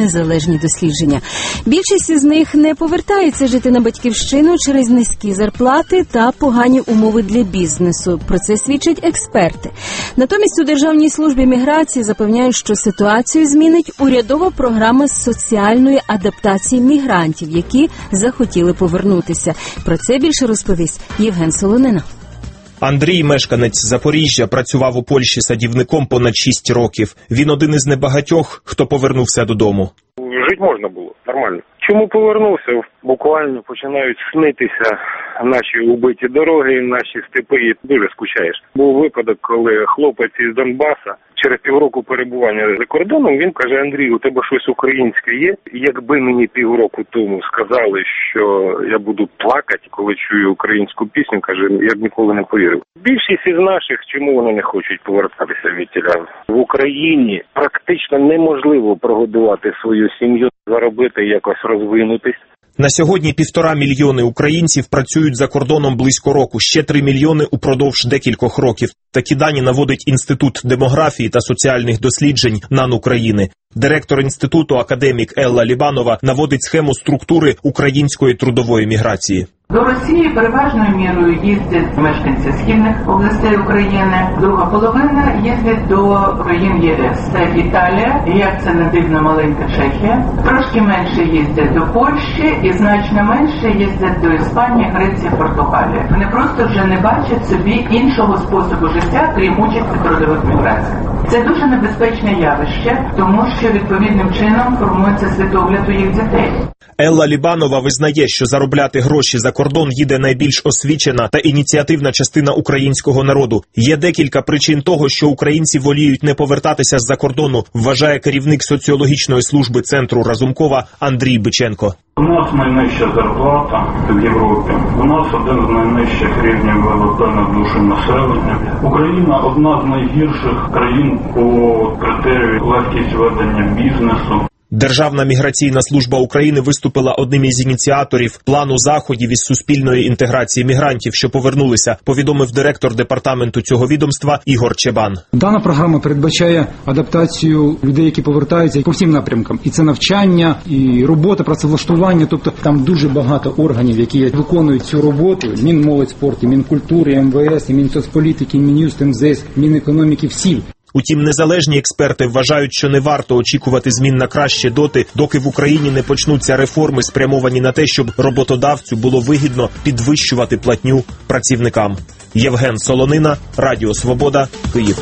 незалежні дослідження. Більшість із них не повертається жити на батьківщину через низькі зарплати та погані умови для бізнесу. Про це свідчать експерти. Натомість у Державній службі міграції запевняють, що ситуацію змінить урядова програма з соціальної адаптації мігрантів, які захотіли повернутися. Про це більше розповість Євген Солонина. Андрій, мешканець Запоріжжя, працював у Польщі садівником понад 6 років. Він один із небагатьох, хто повернувся додому. Жити можна було, нормально. Чому повернувся? Буквально починають снитися наші убиті дороги, наші степи, і дуже скучаєш. Був випадок, коли хлопець із Донбаса через півроку перебування за кордоном, він каже: Андрій, у тебе щось українське є? Якби мені півроку тому сказали, що я буду плакати, коли чую українську пісню, каже, я б ніколи не повірив. Більшість із наших, чому вони не хочуть повертатися звідтіля? В Україні практично неможливо прогодувати свою сім'ю, заробити, якось розвинутись. На сьогодні 1,5 мільйони українців працюють за кордоном близько року, ще 3 мільйони упродовж декількох років. Такі дані наводить Інститут демографії та соціальних досліджень НАН України. Директор інституту, академік Елла Лібанова, наводить схему структури української трудової міграції. До Росії переважною мірою їздять мешканці східних областей України. Друга половина їздить до країн ЄС. Це Італія, і як це не дивно, маленька Чехія. Трошки менше їздять до Польщі і значно менше їздять до Іспанії, Греції, Португалії. Вони просто вже не бачать собі іншого способу життя, крім участі в трудових міграціях. Це дуже небезпечне явище, тому що відповідним чином формується світогляд у їх дітей. Елла Лібанова визнає, що заробляти гроші за кордон їде найбільш освічена та ініціативна частина українського народу. Є декілька причин того, що українці воліють не повертатися з-за кордону, вважає керівник соціологічної служби центру Разумкова Андрій Биченко. У нас найнижча зарплата в Європі. У нас один з найнижчих рівнів ВВП на душу населення. Україна одна з найгірших країн по критерію легкість ведення бізнесу. Державна міграційна служба України виступила одним із ініціаторів плану заходів із суспільної інтеграції мігрантів, що повернулися, повідомив директор департаменту цього відомства Ігор Чебан. Дана програма передбачає адаптацію людей, які повертаються по всім напрямкам. І це навчання, і робота, працевлаштування. Тобто там дуже багато органів, які виконують цю роботу. Мінмолодь спорту, Мінкультури, МВС, і Мінсоцполітики, Мін'юст, МЗС, Мінекономіки, всі. Утім, незалежні експерти вважають, що не варто очікувати змін на краще доти, доки в Україні не почнуться реформи, спрямовані на те, щоб роботодавцю було вигідно підвищувати платню працівникам. Євген Солонина, Радіо Свобода, Київ.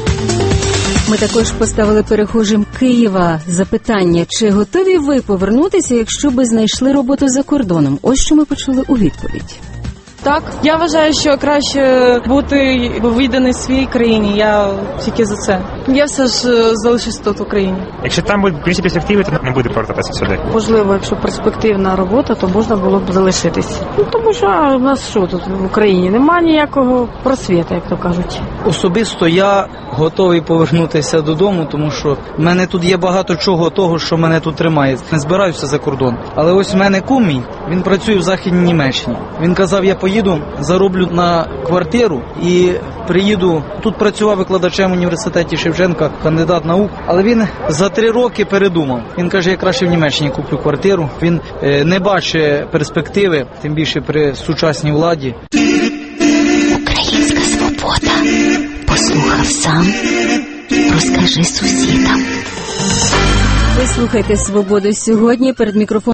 Ми також поставили перехожим Києва запитання, чи готові ви повернутися, якщо би знайшли роботу за кордоном? Ось що ми почули у відповідь. Так, я вважаю, що краще бути відданий своїй країні, я тільки за це. Я все ж залишусь тут в Україні. Якщо там будуть більші перспективи, то не буде повертатися сюди. Можливо, якщо перспективна робота, то можна було б залишитись. Тому що в нас що тут в Україні? Немає ніякого просвіту, як то кажуть. Особисто я готовий повернутися додому, тому що в мене тут є багато чого того, що мене тут тримає. Не збираюся за кордон. Але ось в мене кум мій, він працює в Західній Німеччині. Він казав, я поїду, зароблю на квартиру і приїду. Тут працював викладачем в університеті Шевченка, кандидат наук. Але він за 3 роки передумав. Він каже, я краще в Німеччині куплю квартиру. Він не бачить перспективи, тим більше при сучасній владі. Українська свобода. Послухав сам, розкажи сусідам. Ви слухайте «Свободу» сьогодні. Перед мікрофоном